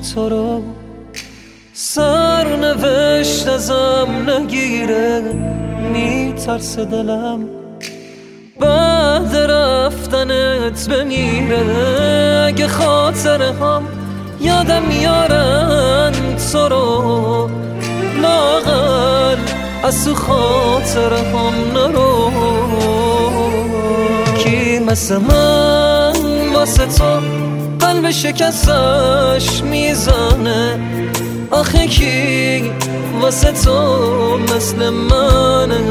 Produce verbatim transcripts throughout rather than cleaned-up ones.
تو رو سرنوشت ازم نگیره، میترسه دلم بعد رفتنت بمیره. اگه خاطره هم یادم میارن تو رو، لااقل از تو خاطره هم نرو. کی مثل من واسه تو قلب شکستش میزنه؟ آخه کی واسه تو مثل منه؟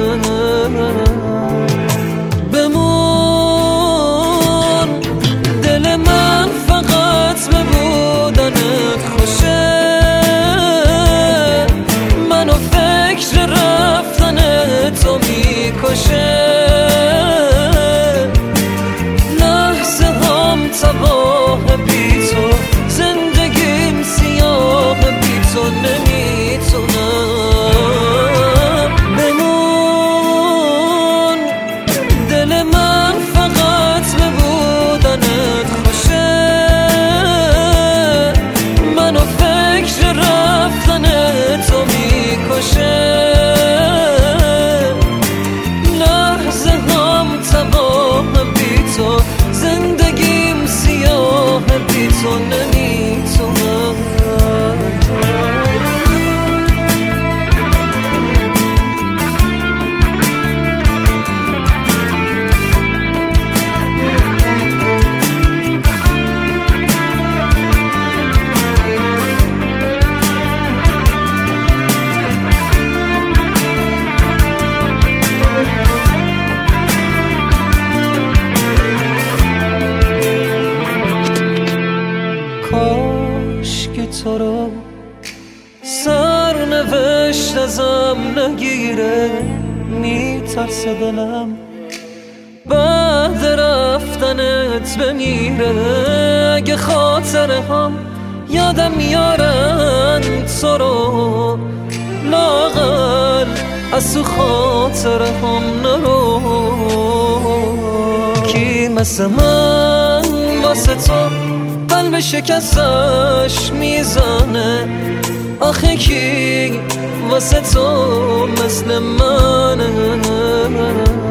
بمون دل من فقط به بودنت خوشه، منو فکر رفتن تو میکشه. لحظه هم تباه بی تو، زندگیم سیاه بی تو نمیتونم. بمون دل من فقط به بودنت خوشه، منو فکر رفتن تو میکشه. لحظه هم تباه بی تو، زندگیم سیاه بی تو نمیتونم. کاش که تو رو سرنوشت ازم نگیره، میترسه دلم بعد رفتنت بمیره. اگه خاطره هم یادم میارن تو رو، لااقل از تو خاطره هم نرو. کی مثل من واسه تو قلب شکستش میزنه؟ آخه کی واسه تو مثل منه؟